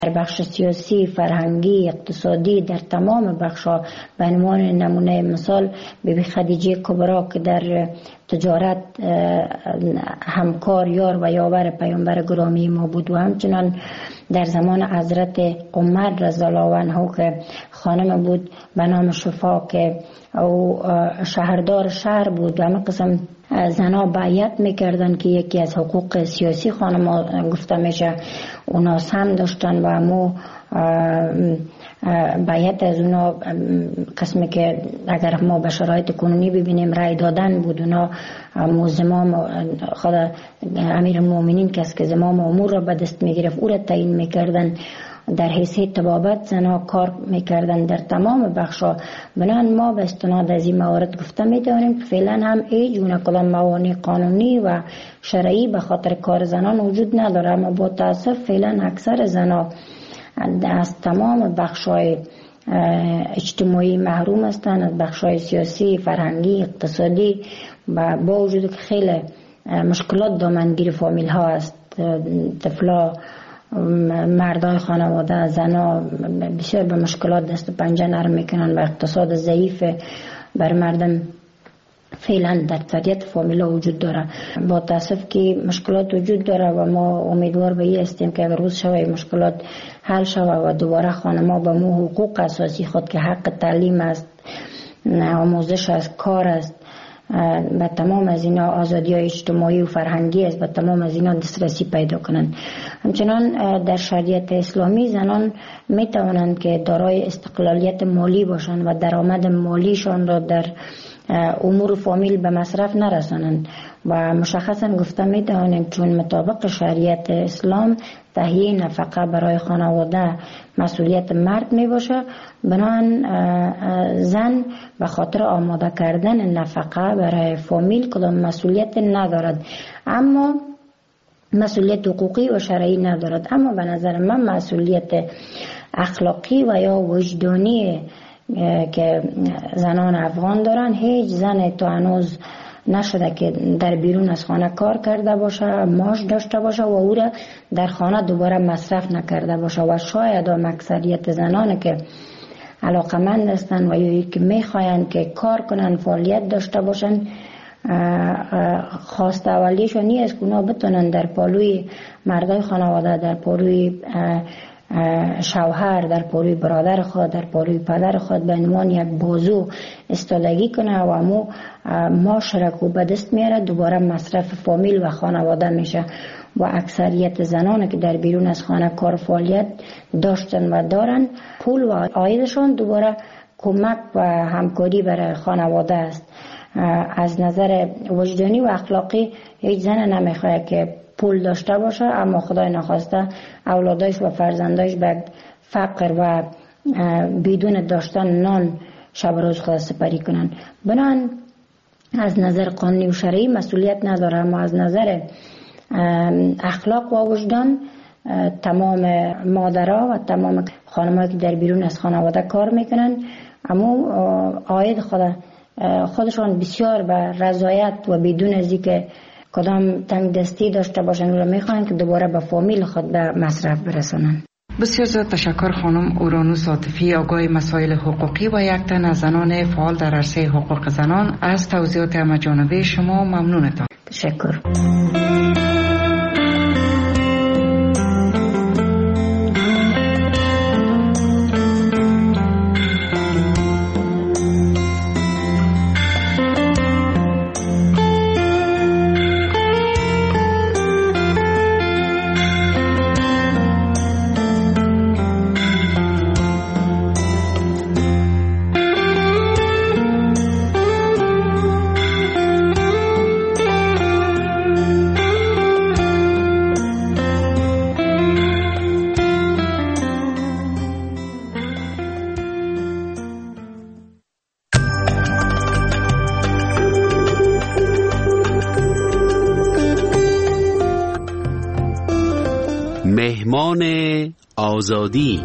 در بخش سیاسی، فرهنگی، اقتصادی، در تمام بخش‌ها به عنوان نمونه مثال بیبی خدیجه کبرا که در تجارت همکار، یار و یاور پیامبر گرامی ما بود و همچنان در زمان حضرت عمر رضی الله عنه که خانم بود به نام شفا که او شهردار شهر بود و همه قسم زنها بیعت میکردن که یکی از حقوق سیاسی خانم گفته میشه اونا هم داشتن و همو بیعت از اونا قسمی که اگر ما به شرایط کنونی ببینیم رای دادن بود. اونا زمام خود امیر المؤمنین کس که زمام امور را به دست میگرفت او را تعیین میکردن. در حیثیت طبابت زنها کار میکردن در تمام بخشا. بنابراین ما به استناد از این موارد گفته میتونیم که فعلا هم ایجونه کدام موانع قانونی و شرعی به خاطر کار زنان وجود نداره، اما با تاسف فعلا اکثر زنها از تمام بخشای اجتماعی محروم هستند، از بخشای سیاسی، فرهنگی، اقتصادی و با وجود که خیلی مشکلات دامنگیر فامیل ها است. طفلا، مردای خانواده، زنا بسیار به مشکلات دست و پنجه نرم میکنن و اقتصاد ضعیف بر مردم فعلا در طبیعت فامیلا وجود داره. با تاسف که مشکلات وجود داره و ما امیدوار به این هستیم که اگر روز شوه مشکلات حل شوه و دوباره خانم‌ها به مو حقوق اساسی خود که حق تعلیم است، آموزش است، کار است، به تمام از اینا آزادی های اجتماعی و فرهنگی است، به تمام از اینا دسترسی پیدا کنند. همچنان در شریعت اسلامی زنان می توانند که دارای استقلالیت مالی باشند و درآمد مالیشان را در امور فامیل به مصرف نرسانند و مشخصا گفته می توانیم چون مطابق شریعت اسلام تهیه نفقه برای خانواده مسئولیت مرد می باشه، بنابراین زن به خاطر آماده کردن نفقه برای فامیل کدام مسئولیت ندارد، اما مسئولیت حقوقی و شرعی ندارد. اما به نظر من مسئولیت اخلاقی و یا وجدانی که زنان افغان دارن، هیچ زن تا هنوز نشده که در بیرون از خانه کار کرده باشه، معاش داشته باشه و او را در خانه دوباره مصرف نکرده باشه و شاید هم اکثریت زنان که علاقمند هستن و یا که میخواین که کار کنن، فعالیت داشته باشن، خواست اولیشون نیست که اونا بتونن در پالوی مردای خانواده، در پالوی شوهر، در پالوی برادر خود، در پالوی پدر خود به عنوان یک بازو استادگی کنه و امو معاش را که به دست میاره دوباره مصرف فامیل و خانواده میشه و اکثریت زنان که در بیرون از خانه کار فعالیت داشتن و دارن پول و عایدشان دوباره کمک و همکاری برای خانواده است. از نظر وجدانی و اخلاقی هیچ زن نمیخواد که پول داشته باشه اما خدای نخواسته اولادایش و فرزندایش به فقر و بدون داشتن نان شب روز خود سپری کنن. بنان از نظر قانونی و شرعی مسئولیت نداره، اما از نظر اخلاق و وجدان تمام مادرها و تمام خانم‌ها که در بیرون از خانواده کار میکنن اما عاید خودشان بسیار به رضایت و بدون از اینکه کدام تنگ دستی داشته باشن و میخوان که دوباره به فامیل خود به مصرف برسونن. بسیار زیاد تشکر خانم اورانوس عاطفی، آگاه مسائل حقوقی و یک تن از زنان فعال در عرصه حقوق زنان. از توضیحات همه‌جانبه شما ممنونتم. تشکر. مهمان آزادی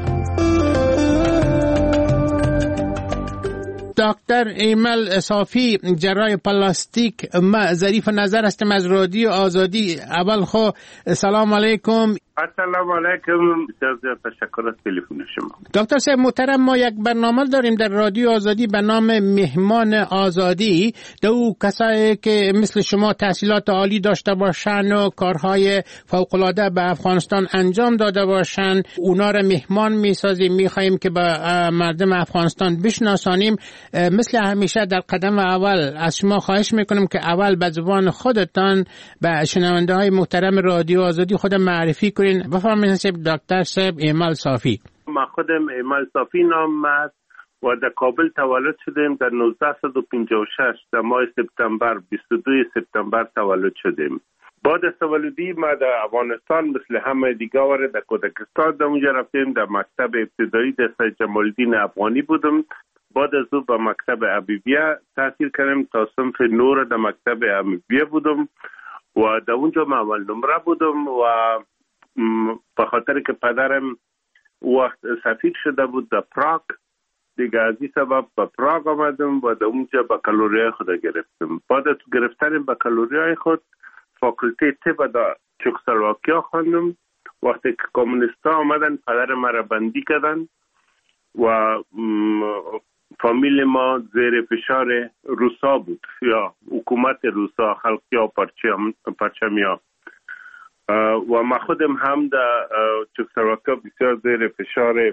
دکتر ایمل صافی، جراح پلاستیک. ما ظریف نظر هستم از رادیو آزادی. اول خو سلام علیکم. السلام علیکم. بسیار تشکر از تلفن شما. دکتر صاحب محترم، ما یک برنامه داریم در رادیو آزادی به نام مهمان آزادی. دو کسایی که مثل شما تحصیلات عالی داشته باشن و کارهای فوق‌العاده به افغانستان انجام داده باشن، اونا را مهمان میسازیم، میخوایم که به مردم افغانستان بشناسانیم. مثل همیشه در قدم اول از شما خواهش میکنم که اول به زبان خودتان به شنونده های محترم رادیو آزادی خود معرفی کنید. بفرمایید دکتر صاحب ایمل صافی. ما خودم ایمل صافی نام است و در کابل تولد شدیم. در 1956 در ماه سپتامبر 22 سپتامبر تولد شدیم. بعد از تولدی ما در افغانستان مثل همه دیگه وارد در کودکستان در اونجا رفتیم. در مکتب ابتدایی در سید جمال الدین افغانی بودم. بعد از او به مکتب حبیبیه تحصیل کردم تا صنف نور در مکتب حبیبیه بودم و در اونجا من اول نمره بودم و به خاطر که پدرم وقت سفیر شده بود در پراگ، دیگه از این سبب به پراگ آمدم و در اونجا بکالوریای خود گرفتم. بعد از گرفتن بکالوریای خود فاکولته طب در چکسلواکیا خواندم. وقتی که کمونیستا آمدن پدر مرا بندی کردن و فامیل ما زیر فشار روسا بود یا حکومت روسا، خلقیا پرچمیا و ما خودم هم در چکسلواکیا بسیار زیر فشار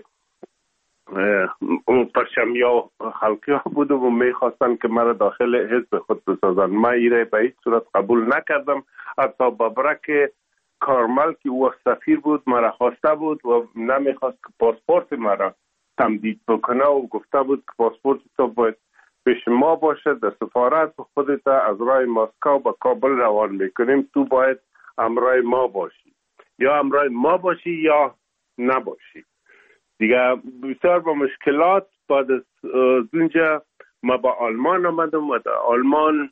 پرچمیا خلقیا بودم و میخواستن که مرا داخل حزب خود بسازن. ما ایره به هیچ صورت قبول نکردم. حتی بابرک کارمل که او سفیر بود مرا خواسته بود و نمیخواست که پاسپورت مرا تمدید بکنه و گفته بود که پاسپورت تو باید پیش ما باشه در سفارت. خودت از راه مسکو به کابل روان میکنیم، تو باید همراه ما باشی، یا همراه ما باشی یا نباشی. دیگه بسیار با مشکلات بعد از اونجا ما با آلمان آمدم و در آلمان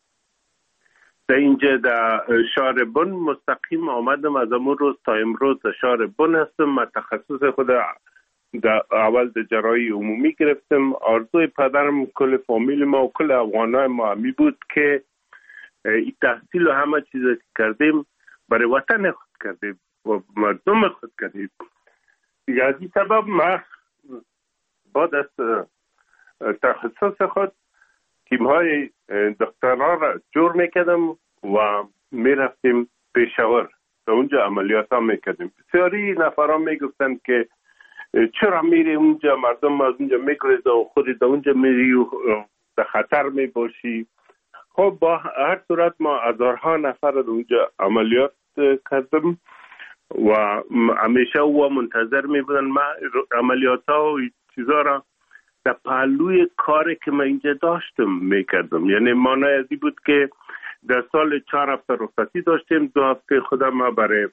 در اینجا در شهر بن مستقیم آمدم. از امون روز تا امروز در شهر بن هستم. من تخصص خود در اول در جراحی عمومی گرفتم. آرزوی پدرم، کل فامیل ما و کل افغانای ما همی بود که این تحصیل و همه چیز کردیم برای وطن خود کردیم و مردم خود کردیم. دیگه از این سبب ما بعد از تخصص خود تیم‌های دکترا را جور میکردم و میرفتیم پیشاور، در اونجا عملیات ها میکردیم. بسیاری نفران میگفتن که چرا میری اونجا، مردم از اونجا میگریزه و خودی در اونجا میری و در خطر میباشی. خب با هر صورت ما هزارها نفر در اونجا عملیات کردم و همیشه او منتظر میبودن. ما عملیات ها و چیزا را در پهلوی کاری که من اینجا داشتم میکردم. یعنی معنی ازی بود که در سال 4 هفته رخصتی داشتیم، 2 هفته خودم ما برای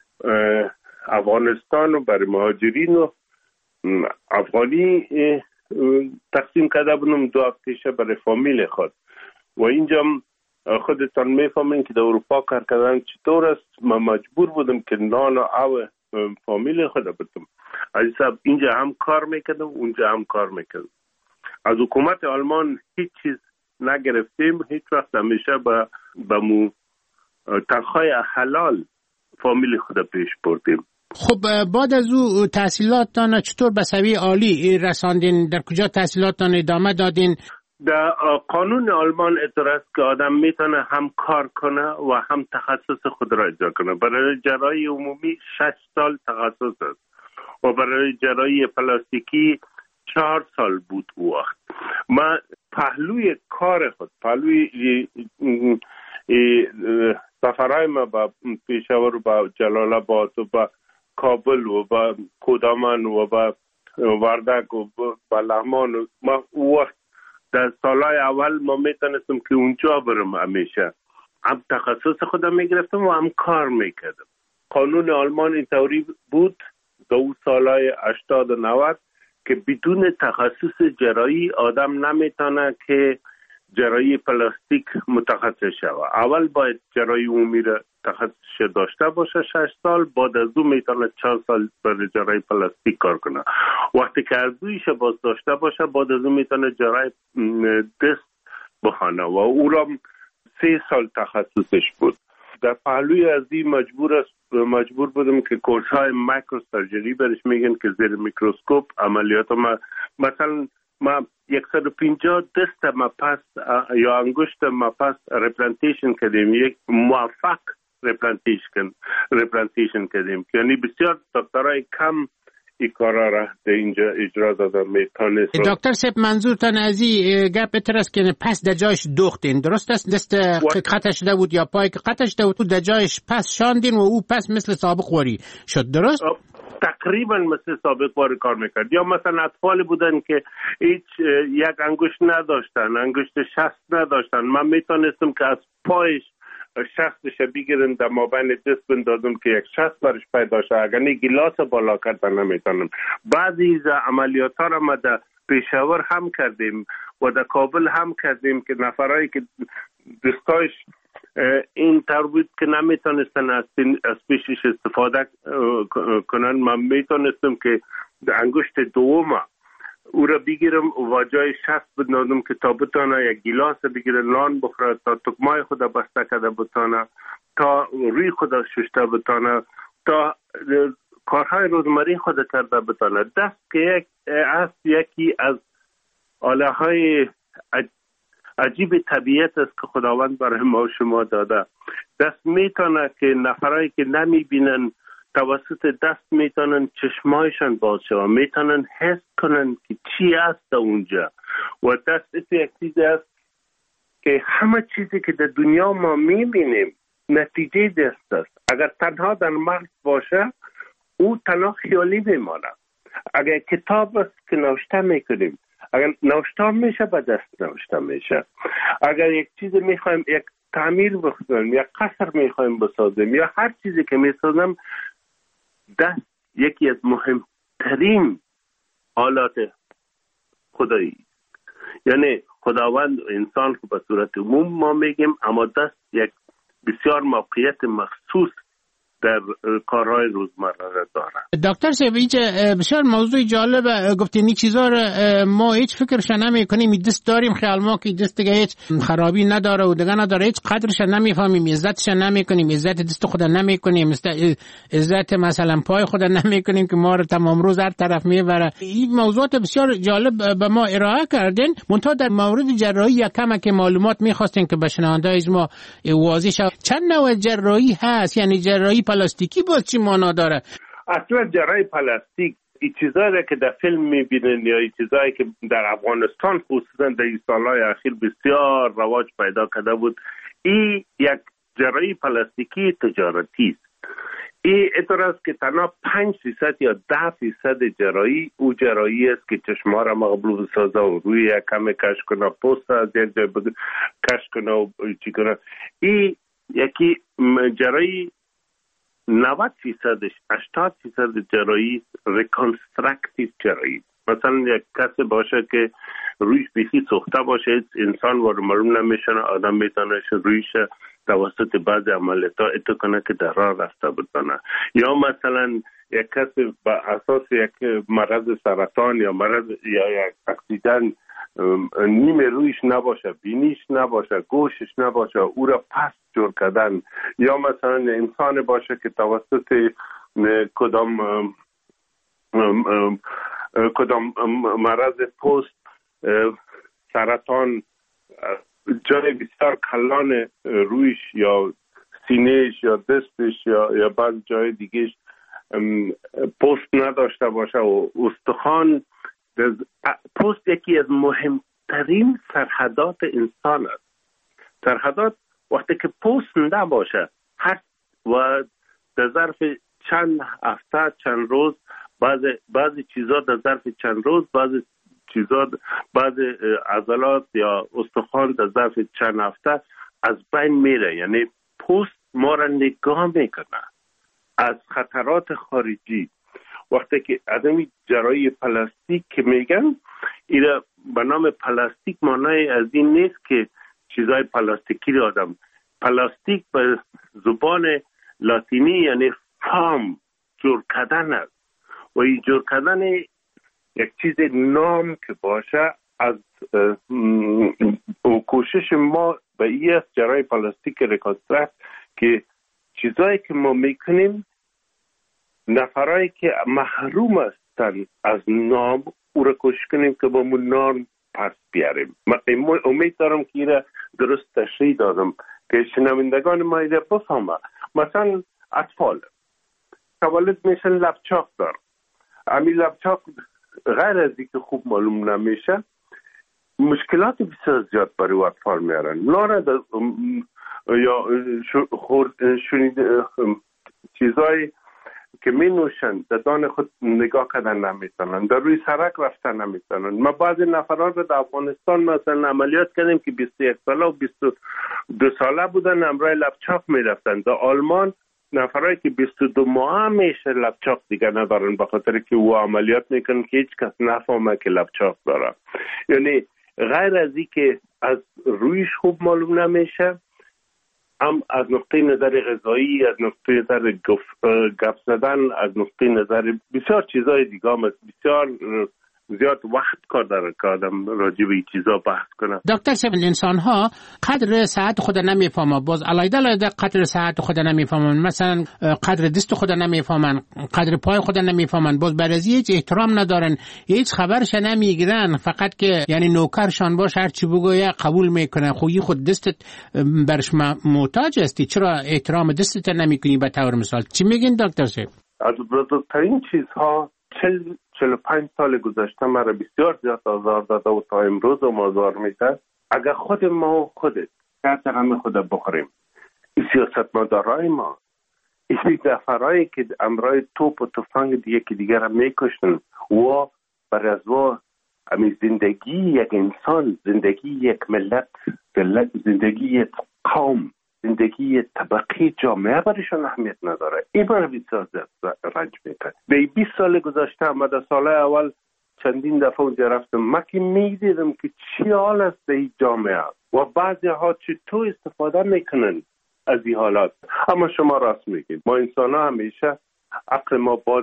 افغانستان و برای مهاجرین و افغانی تقسیم کرده بودم، 2 هفته برای فامیل خود. و اینجا خودتان میفهمین که در اروپا کار کردن چطور است. من مجبور بودم که نان و آب فامیل خود بدم. از حساب اینجا هم کار میکردم، اونجا هم کار میکردم. از حکومت آلمان هیچ چیز نگرفتیم، هیچ وقت. همیشه با مو تنخواه حلال فامیل خود پیش بردیم. خب بعد از او تحصیلاتتان چطور به سویه عالی رساندین؟ در کجا تحصیلاتتان ادامه دادین؟ در قانون آلمان اطلاع است که آدم میتونه هم کار کنه و هم تخصص خود را اجرا کنه. برای جراحی عمومی 6 سال تخصص است و برای جراحی پلاستیکی 4 سال بود او وقت. من پهلوی کار خود، پهلوی سفرهای ما با پیشاور و با جلال آباد و با کابل و با کودمان و با وردک و با لغمان و ما او وقت در سالهای اول ما میتونستم که اونجا برم. همیشه هم تخصص خودم میگرفتم و هم کار میکردم. قانون آلمان اینطوری بود در اون سالهای 80 و 90 که بدون تخصص جراحی آدم نمیتونه که جراحی پلاستیک متخصص شود. اول باید جراحی عمومی را تخصص داشته باشه 6 سال، بعد از اون میتونه 4 سال برای جراحی پلاستیک کار کنه. وقتی که ارزویش باز داشته باشه بعد از اون میتونه جراحی دست بخونه و او را 3 سال تخصصش بود. در پهلوی از این مجبور است مجبور بودم که کورس های مایکرو سرجری برش میگن که زیر میکروسکوپ عملیات مثلا ما 150 دست مپس یا انگشت مپس ریپلانتیشن کردیم، یک موفق ریپلانتیشن کردیم، یعنی بسیار دکترای کم این کارا را در اینجا اجرا دادن میتونست. دکتر صاحب منظورتان از این گپ ترست که پس در جایش دوختین، درست است؟ دست قطع شده بود یا پای که قطع شده بود در جایش پس شاندین و او پس مثل سابق واری شد، درست؟ تقریبا مثل سابق واری کار میکرد. یا مثلا اطفال بودن که هیچ یک انگشت نداشتن، انگشت شست نداشتن، من میتونستم که از پایش شخصش بگیرن در مابین دست بندازم که یک شخص برش پیدا شه، اگر نه گلاس بالا کردن نمیتونم. بعضی از عملیات ها را ما در پیشاور هم کردیم و در کابل هم کردیم که نفرایی که دستایش این طور بود که نمیتونستن از پیشش استفاده کنن، من میتونستم که در انگشت دوم او را بگیرم و جای شست بندازم که تا بتانه یک گلاس بگیره نان بخوره، تا تکمای خود بسته کرده بتانه، تا روی خود ششته بتانه، تا کارهای روزمره خود کرده بتانه. دست که یکی از آله های عجیب طبیعت است که خداوند برای ما شما داده. دست میتونه که نفرایی که نمیبینن توسط دست میتونن چشمایشان باز شوه، میتونن حس کنن که چی است اونجا. و دست یک چیز است که همه چیزی که در دنیا ما میبینیم نتیجه دست است. اگر تنها در مغز باشه او تنها خیالی میمانه. اگر کتاب است که نوشته میکنیم، اگر نوشته میشه به دست نوشته میشه. اگر یک چیز میخوایم یک تعمیر بکنیم یا قصر میخوایم بسازیم یا هر چیزی که میسازیم، دست یکی از مهمترین آلات خدایی، یعنی خداوند انسان رو به صورت عموم ما میگیم، اما دست یک بسیار موقعیت مخصوص در کارهای روزمره داره. دکتر صاحب اینجا بسیار موضوع جالب گفتین. این چیزا رو ما هیچ فکرش نمی کنیم. دست داریم خیال ما که دست دیگه هیچ خرابی نداره و دیگه نداره، هیچ قدرش نمیفهمیم، عزتش نمی کنیم، عزت دست خود نمی کنیم، عزت مثلا پای خود نمی کنیم که ما رو تمام روز هر طرف میبره. این موضوعات بسیار جالب به ما ارائه کردین. منتها در مورد جراحی یک کم که معلومات میخواستین که به شنونده‌های ما واضح شه. چند نوع جراحی هست؟ یعنی جراحی پلاستیکی باز چی معنا داره؟ اصلا جراحی پلاستیک این چیزایی که در فیلم میبینن یا این چیزایی که در افغانستان خصوصا در این سالهای اخیر بسیار رواج پیدا کرده بود، این یک جراحی پلاستیکی تجارتی است. این اطور است که تنها 5% یا 10% جراحی او جراحی است که چشما را مقبول بسازه و روی یک کمی کش کنه، پوست از یک جای کش کنه و چی کنه. این یکی جراحی 90%، 80% جراحی ریکانسترکتیو جراحی. مثلا یک کسی باشه که رویش بیخی سوخته باشه، انسان وارد معلوم نمیشنه، آدم میتونه رویش توسط بعض عملیات اتو کنه که در راه رفته بتونه. یا مثلا یک کسی با اساس یک مرض سرطان یا مرض یا یک اکسیدن نیم رویش نباشه، بینیش نباشه، گوشش نباشه، او را پس جور کردن. یا مثلا انسان باشه که توسط کدام مرض پوست، سرطان، جای بسیار کلان رویش یا سینهش یا دستش یا بعض جای دیگهش پوست نداشته باشه و استخوان. پوست یکی از مهمترین سرحدات انسان است. سرحدات وقتی که پوست نباشه و در ظرف چند هفته چند روز، بعضی چیزا در ظرف چند روز، بعضی عضلات یا استخوان در ظرف چند هفته از بین میره. یعنی پوست ما را نگاه میکنه از خطرات خارجی. وقتی که آدمی جراحی پلاستیک که میگن، اینا به نام پلاستیک معنای از این نیست که چیزای پلاستیکی رو آدم. پلاستیک به زبان لاتینی یعنی فام، جور کردن است. و این جور کردن یک چیز نام که باشه از کوشش ما به این جراحی پلاستیک ریکانسترکت که چیزایی که ما میکنیم نفرایی که محروم هستن از نام او را کوشش کنیم که با مون نام پس بیاریم. من امید دارم که ایره درست تشریح دادم که شنوندگان ما ایره بفهمه. مثلا اطفال تولد میشن لبچاق دار، امی لبچاق غیر از اینکه خوب معلوم نمیشه مشکلات بسیار زیاد برای اطفال میارن. لانه یا شنیده چیزایی که می نوشن در دان خود نگاه کردن نمیتونن، در روی سرک رفتن نمیتونن. ما بعضی نفران رو در افغانستان مثلا عملیات کردیم که 21 ساله و 22 ساله بودن، امرای لبچاق میرفتن. در آلمان نفرایی که 22 ماه میشه لبچاق دیگه ندارن، به خاطر که او عملیات میکنن که هیچ کس نفهمه که لبچاق داره. یعنی غیر از این که از رویش خوب معلوم نمیشه، هم از نقطه نظر غذایی، از نقطه نظر گپ زدن، از نقطه نظر بسیار چیزای دیگه هم بسیار زیاد وقت کار داره که آدم راجع به این چیزا بحث کنه. دکتر صاحب، انسان ها قدر ساعت خود نمیفهمن، باز علیده قدر ساعت خود نمیفهمن، مثلا قدر دست خود نمیفهمن، قدر پای خود نمیفهمن، باز برای هیچ احترام ندارن، هیچ خبرش نمیگیرن، فقط که یعنی نوکرشان باش هر چی بگویه قبول میکنه. خویی خود دستت برش محتاج هستی، چرا احترام دستت نمیکنی؟ به طور مثال چی میگین دکتر صاحب؟ از بزرگترین چیزها 45 سال گذشته مرا بسیار زیاد آزار داده و تا امروز هم آزار میده. اگر خود ما و خودت کت همه خود بخوریم، این سیاستمدارای ما، این دفرایی که امرای توپ و تفنگ یکی دیگر را میکشتن و بر از و امی زندگی یک انسان، زندگی یک ملت، زندگی یک قوم، زندگی طبقی جامعه برایشان اهمیت نداره. این برای بسیار رنج میده. به 20 سال گذشته ما در سال اول چندین دفعه اونجا رفتم، من که میدیدم که چی حال است در این جامعه و بعضی ها چطور استفاده میکنن از این حالات. اما شما راست میگید، ما انسان ها همیشه عقل ما باد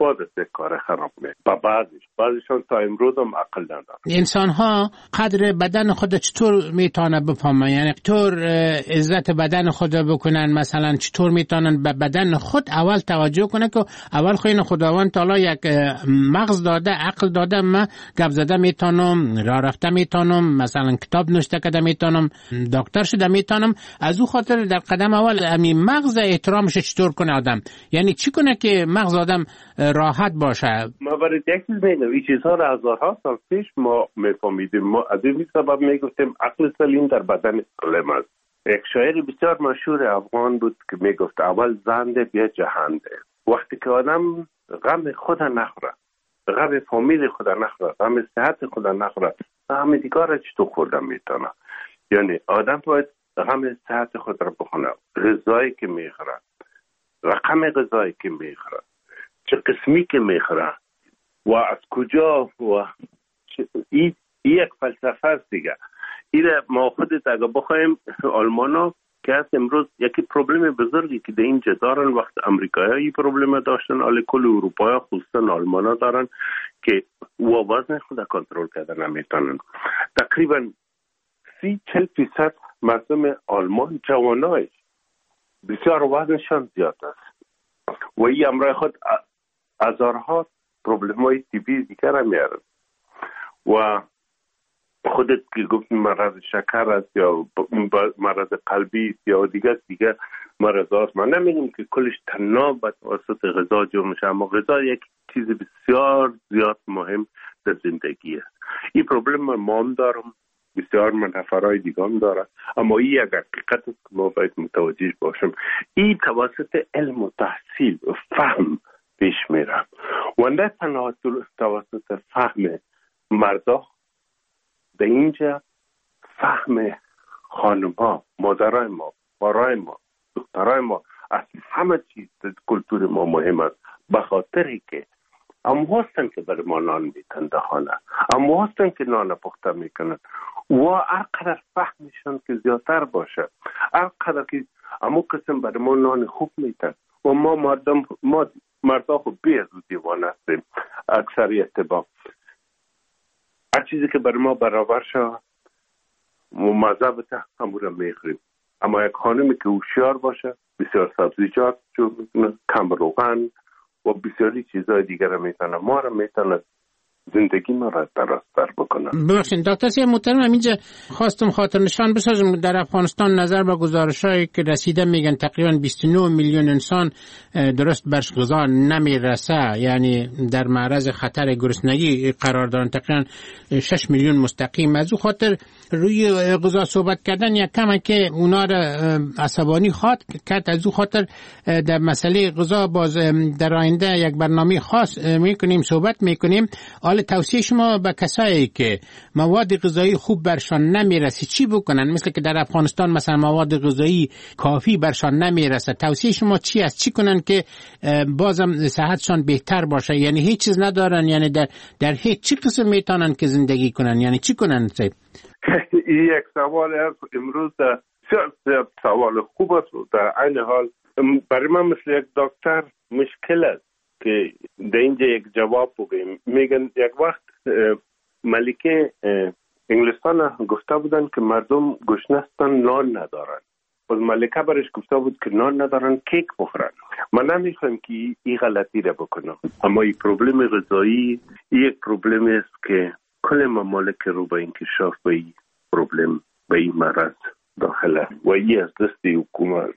کار خراب میکنه. با بعضیشان تا امروز هم عقل ندارن. انسان ها قدر بدن خود چطور میتونه بفهمن؟ یعنی چطور عزت بدن خود بکنن؟ مثلا چطور میتونن به بدن خود اول توجه کنن که اول خود خداوند تعالی یک مغز داده، عقل داده، من گپ زده میتونم، راه رفته میتونم، مثلا کتاب نوشته کرده میتونم، دکتر شده میتونم. از او خاطر در قدم اول همین مغز احترامش چطور کنه آدم؟ یعنی چی کنه که مغز آدم راحت باشه؟ ما برای یک چیز میگم، این چیزها را هزارها سال پیش ما میفهمیدیم. ما از این سبب میگفتیم عقل سلیم در بدن سالم است. یک شاعر بسیار مشهور افغان بود که میگفت اول زنده بیا جهنده. وقتی که آدم غم خود نخوره، غم فامیل خود نخوره، غم صحت خود نخوره، غم دیگر چطور خوردن میتونه؟ یعنی آدم باید غم صحت خود را بخونه، غذایی که میخوره، رقم غذایی که میخوره، چه قسمی که میخوره و از کجا، و این یک فلسفه است دیگه. این ما خودت اگه بخوایم آلمانا که از امروز یکی پروبلم بزرگی که در اینجا دارن، وقت امریکایی این پروبلم داشتن، حالا کل اروپایی خصوصا آلمانا دارن که وزن خود کنترل کردن نمیتونن. تقریبا 30-40% مردم آلمان جوانای بسیار وزنشان زیاد است و این امرای خود هزارها پروبلم های طبی دیگر هم میارن. و خودت که گفت مرض شکر است یا مرض قلبی است یا دیگر مرضات، من نمیگم که کلش تنها به توسط غذا جور میشه، اما غذا یک چیز بسیار زیاد مهم در زندگی است. این پروبلم ما هم دارم، بسیار نفرای دیگه هم داره، اما این یک حقیقت است که ما باید متوجه باشیم. این توسط علم و تحصیل و فهم پیش میره و نه تنها توسط فهم مردا. در اینجا فهم خانم‌ها، مادرای ما، بارای ما، دخترای ما از همه چیز کلتور ما مهم است، به خاطری که اما هستن که برای ما نان میتن در خانه، اما هستن که نان پخته میکنن و هرقدر فهمشان که زیادتر باشه، هرقدر که اما قسم برای ما نان خوب میتن و ما مردا خب بی از دیوان هستیم اکثریت با هر چیزی که برای ما برابر شد و مذهبت همون را میخوریم. اما یک خانمی که هوشیار باشه بسیار سبزیجات کم روغن و بسیاری چیزهای دیگر میتونه ما را میتونه زندگی ما را درازتر بکنن. ببخشید دکتر سید محترم، همینجا خواستم خاطر نشان بسازم در افغانستان نظر به گزارش‌هایی که رسیده میگن تقریبا 29 میلیون انسان درست بر غذا نمیرسه، یعنی در معرض خطر گرسنگی قرار دارن. تقریبا 6 میلیون مستقیم. از او خاطر روی غذا صحبت کردن یک کمه که اونا را عصبانی خواد کرد. از او خاطر در مسئله غذا باز در آینده یک برنامه خاص میکنیم، صحبت میکنیم. حال توصیه شما به کسایی که مواد غذایی خوب برشان نمیرسه چی بکنن؟ مثل که در افغانستان مثلا مواد غذایی کافی برشان نمیرسه، توصیه شما چی است؟ چی کنن که بازم صحتشان بهتر باشه؟ یعنی هیچ چیز ندارن، یعنی در هیچ چی قسم میتونن که زندگی کنن؟ یعنی چی کنن؟ این یک سوال است امروز سوال خوب است. در عین حال برای من مثل یک دکتر مشکل است که در اینجا یک جواب بگیم. میگن یک وقت ملکه انگلستان گفته بودن که مردم گشنه هستن نان ندارن. باز ملکه برش گفته بود که نان ندارن کیک بخورن. من نمیخوام که این غلطی را بکنم، اما این پروبلم غذایی یک پروبلم است که کل ممالک رو به انکشاف به این پروبلم به این مرض داخله و این از دست حکومت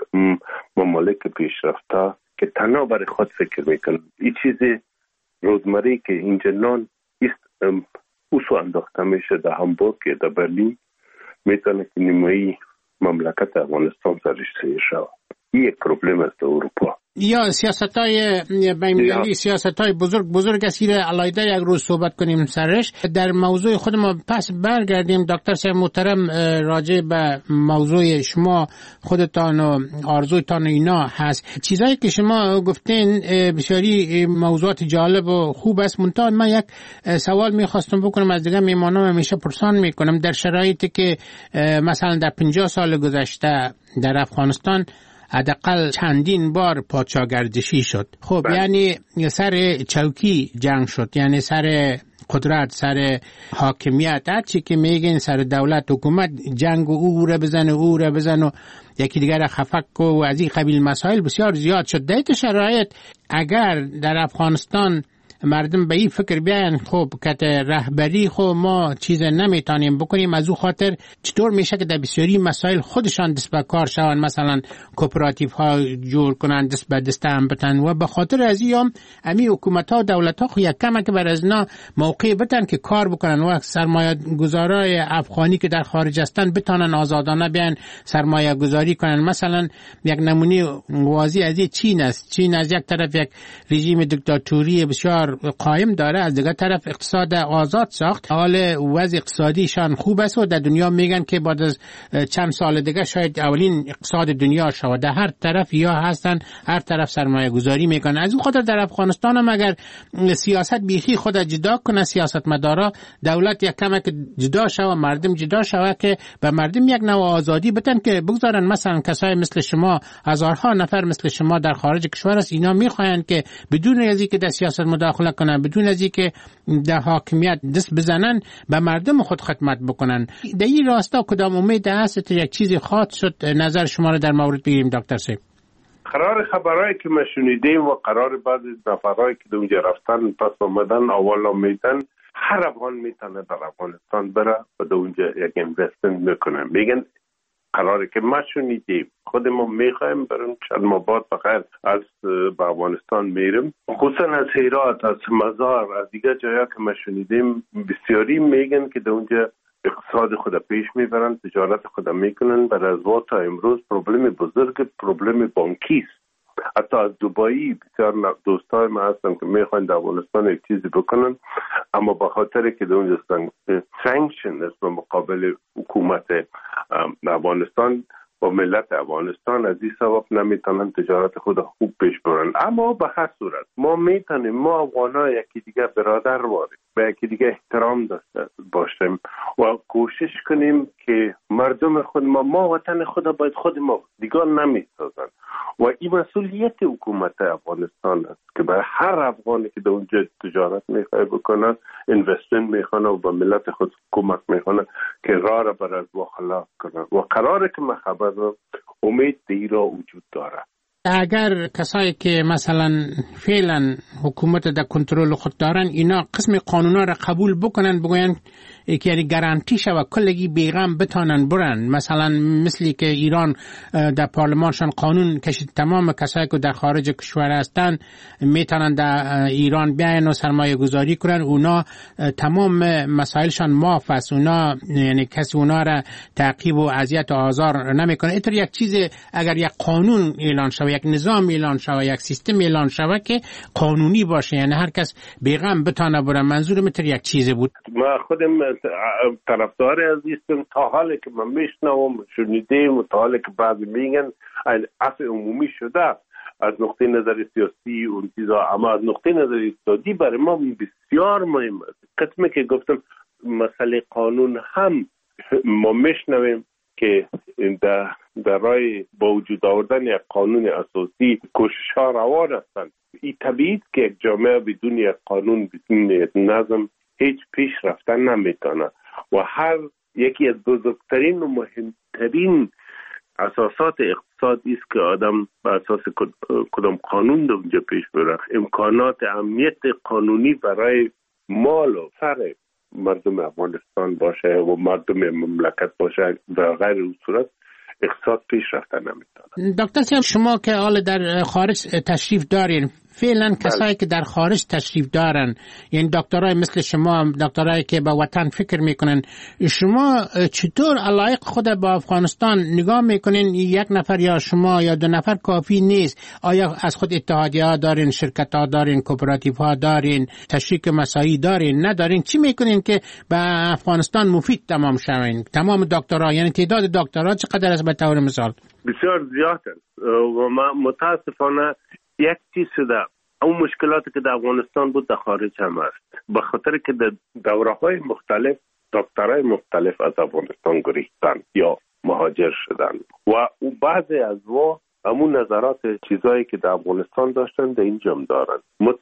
ممالک پیشرفته که تنها برای خود فکر میکنن. این چیز روزمره که اینجا نان است اوسو انداخته میشه در هامبورگ یا در برلین میتونه که نیمایی مملکت افغانستان سرش سیر شود. این یک پروبلم است در اروپا. یا سیاست‌های بین‌المللی، سیاست‌های بزرگ است که علایده یک روز صحبت کنیم سرش. در موضوع خود ما پس برگردیم. دکتر سید محترم راجع به موضوع شما خودتان و آرزویتان اینا هست. چیزایی که شما گفتین بسیاری موضوعات جالب و خوب است. منتها من یک سوال می‌خواستم بکنم از دیگه میمانم، همیشه پرسان می‌کنم در شرایطی که مثلا در 50 سال گذشته در افغانستان حداقل چندین بار پادشاهگردشی شد. خب یعنی سر چوکی جنگ شد، یعنی سر قدرت، سر حاکمیت، هر چی که میگین سر دولت حکومت جنگ و او را بزن و یکی دیگر خفک و از این قبیل مسائل بسیار زیاد شد. در شرایط اگر در افغانستان مردم به این فکر بیاین خب که رهبری خب ما چیز نمیتونیم بکنیم، از او خاطر چطور میشه که در بسیاری مسائل خودشان دست به کار شوند، مثلا کوپراتیو ها جور کنند، دست به دست هم بتن و به خاطر از این امی حکومت ها و دولت ها خو یک کم که بر از اینا موقع بتن که کار بکنن و سرمایه گذارای افغانی که در خارج هستند بتونن آزادانه بیان سرمایه گذاری کنن. مثلا یک نمونه واضح از چین است. چین از یک طرف یک رژیم دیکتاتوری بسیار قائم داره، از دیگر طرف اقتصاد آزاد ساخت. حال وضع اقتصادیشان خوب است و در دنیا میگن که بعد از چند سال دیگه شاید اولین اقتصاد دنیا شود. در هر طرف یا هستن، هر طرف سرمایه گذاری میکنن. از اون خاطر در افغانستان هم اگر سیاست بیخی خود جدا کنه، سیاست مدارا، دولت یک کمک جدا شوه، مردم جدا شوه که به مردم یک نوع آزادی بدن که بگذارن مثلا کسای مثل شما، هزارها نفر مثل شما در خارج کشور است، اینا میخواین که بدون از اینکه در سیاست مداخله کنن، بدون از اینکه در حاکمیت دست بزنن، به مردم خود خدمت بکنن. در این راستا کدام امید هست یک چیزی خاص شد؟ نظر شما رو در مورد بگیریم دکتر صاحب. قرار خبرایی که ما شنیدیم و قرار بعضی نفرایی که اونجا رفتن پس آمدن اول میدن، هر افغان میتونه در افغانستان بره و در اونجا یک اینوستمنت میکنه. میگن قراره که ما شنیدیم، خود ما میخوایم بریم چند ماه بعد بخیر از به افغانستان میریم، خصوصا از هرات، از مزار، از دیگه جایا که ما شنیدیم بسیاری میگن که در اونجا اقتصاد خود پیش میبرن، تجارت خود میکنن. برای از وقت تا امروز پروبلم بزرگ پروبلم بانکی است. حتی از دبی بسیار دوستای ما هستن که میخوان در افغانستان یک چیزی بکنن، اما به خاطر که در اونجا سانکشن است به مقابل حکومت افغانستان و ملت افغانستان، از این سبب نمیتونن تجارت خود خوب پیش برن. اما به هر صورت ما میتونیم، ما افغان‌ها یکی دیگه برادر باشیم، به یکی دیگه احترام داشته باشیم و کوشش کنیم که مردم خود ما وطن خود باید خود ما دیگه نمیسازن و این مسئولیت حکومت افغانستان است که برای هر افغانی که در اونجا تجارت میخواد بکنه، اینوستمنت میخواد و به ملت خود کمک میکنه که راه را بر از خلاف کنه. و قراره که ما خبر مردم امید در را وجود داره. اگر کسایی که مثلا فعلا حکومت در کنترل خود دارن اینا قسم قانونا را قبول بکنن بگوین که یعنی گارانتی شوه کلگی بیغم بتانن برن، مثلا مثلی که ایران در پارلمانشان قانون کشید تمام کسایی که در خارج کشور هستن میتونن در ایران بیاین و سرمایه گذاری کنن، اونا تمام مسائلشان معاف است، اونا یعنی کسی اونا را تعقیب و اذیت و آزار نمیکنه. اینطور یک چیز اگر یک قانون اعلان شوه، یک نظام اعلان شوه، یک سیستم اعلان شوه که قانونی باشه، یعنی هر کس بیغم بتانه بره، منظورم اینطور یک چیز بود. ما خودم طرفدار عزیزم تا حالی که من میشنوم شنیدیم و تا حالی که بعضی میگن عفو عمومی شده از نقطه نظر سیاسی اون چیزا، اما از نقطه نظر اقتصادی برای ما بسیار مهم است. قسمی که گفتم مسئله قانون هم ما میشنویم که در راه با وجود آوردن یک قانون اساسی کوشش‌ها روان هستند. این طبیعی که یک جامعه بدون یک قانون، بدون یک نظم هیچ پیش رفتن نمیتونه و هر یکی از بزرگترین و مهمترین اساسات اقتصادی است که آدم بر اساس کدام قانون در اونجا پیش بره. امکانات امنیت قانونی برای مال و سر مردم افغانستان باشه و مردم مملکت باشه، در غیر اون صورت اقتصاد پیش رفتن نمیتونه. دکتر صاحب شما که حال در خارج تشریف دارین، فعلا کسایی که در خارج تشریف دارن، یعنی دکترای مثل شما، دکترایی که به وطن فکر میکنن، شما چطور علایق خود با افغانستان نگاه میکنین؟ یک نفر یا شما یا دو نفر کافی نیست؟ آیا از خود اتحادیه ها دارین، شرکت ها دارین، کوپراتیو ها دارین، تشریک مساعی دارین، ندارین؟ چی میکنین که به افغانستان مفید تمام شوین؟ تمام دکترها، یعنی تعداد دکترها چقدر است به طور مثال؟ بسیار زیاد است و ما متاسفانه یک چیز شده، اون مشکلاتی که در افغانستان بود در خارج هم است، به خاطر که در دوره‌های مختلف دکترای مختلف از افغانستان گریختن یا مهاجر شدن و بعضی از همون نظرات چیزایی که در افغانستان داشتن در اینجا هم دارن.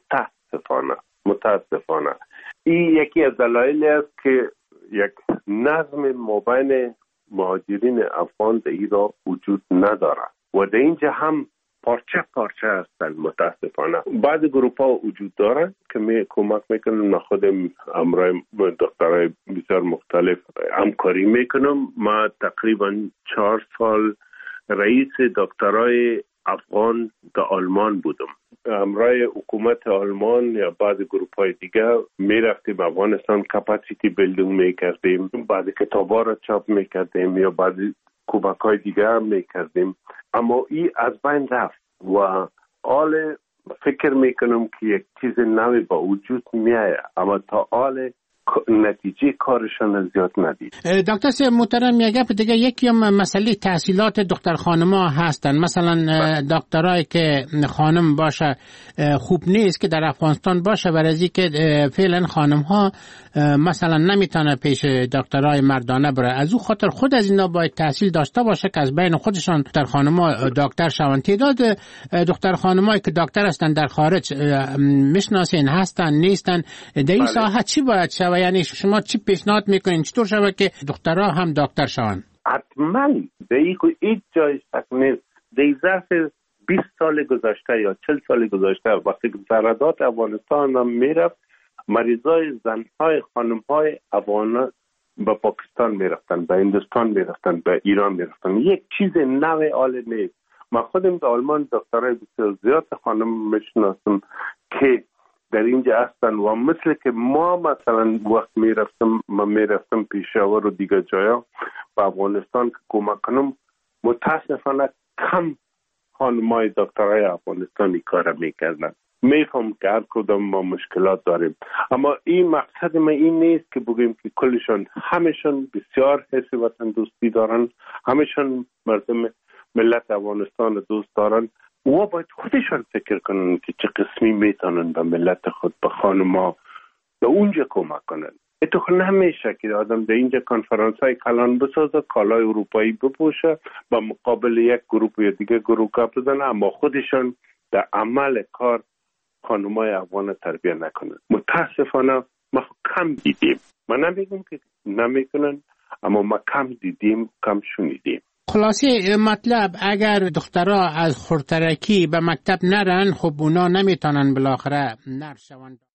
متاسفانه این یکی از دلایلی است که یک نظم مابین مهاجرین افغان در ایران وجود نداره و در اینجا هم پارچه هستن. متاسفانه بعضی گروپ ها وجود دارن که کمک میکنن. من خودم امرای دکترای بسیار مختلف همکاری میکنم. ما تقریبا 4 سال رئیس دکترای افغان در آلمان بودم. امرای حکومت آلمان یا بعضی گروپ های دیگه میرفتیم افغانستان، کپاسیتی بیلدینگ میکردیم، بعضی کتابا را چاپ میکردیم یا بعضی کمک های دیگه هم میکردیم، اما این از بین رفت و حال فکر میکنم که یک چیز نوی با وجود میایه، اما تا حال نتیجه کارشان زیاد ندید. دکتر صاحب محترم، یک گپ دیگه، یکی هم مسئله تحصیلات دختر خانم‌ها هستن. مثلا دکترای که خانم باشه خوب نیست که در افغانستان باشه، برای که فعلا خانم‌ها مثلا نمیتونه پیش دکترای مردانه بره. از او خاطر خود از اینا باید تحصیل داشته باشه که از بین خودشان دختر خانم‌ها دکتر شوند. تعداد دختر خانم‌هایی که دکتر هستن در خارج میشناسین هستن نیستن؟ در این ساحه چی باید شود؟ یعنی شما چی پیشنهاد میکنین چطور شود که دخترها هم دکتر شوند؟ حتما دیگه هیچ جای شک نیست. در ظرف 20 سال گذشته یا 40 سال گذشته وقتی که سرحدات افغانستان هم میرفت، مریضای زنهای خانمهای افغان به پاکستان میرفتن، به هندوستان میرفتن، به ایران میرفتن. یک چیز نوی حال نیست. من خودم در آلمان دکترای بسیار زیاد خانم میشناسم که در اینجا هستن و مثل که ما مثلا وقت میرفتم پیشاور و دیگر جایا و افغانستان که کمک کنم، متاسفانه کم خانمای دکترای افغانستانی کار میکردن. میفهم که هر کدام ما مشکلات داریم، اما این مقصد ما این نیست که بگیم که کلشان همشان بسیار حس وطن دوستی دارن، همشان مردم ملت افغانستان دوست دارن و باید خودشان فکر کنن که چه قسمی میتونن به ملت خود، به خانم‌ها به اونجا کمک کنن. اتفاقا نمیشه که آدم در اینجا کنفرانس های کلان بسازه، کالای اروپایی بپوشه، با مقابل یک گروپ یا دیگه گروپ کپ بزنه، اما خودشان در عمل کار خانم‌های افغان تربیت نکنن. متاسفانه ما کم دیدیم. من نمیگم که نمیکنن، اما ما کم دیدیم، کم شنیدیم. خلاصه مطلب اگر دخترها از خردترکی به مکتب نرن خب اونا نمیتونن بالاخره نر شوند.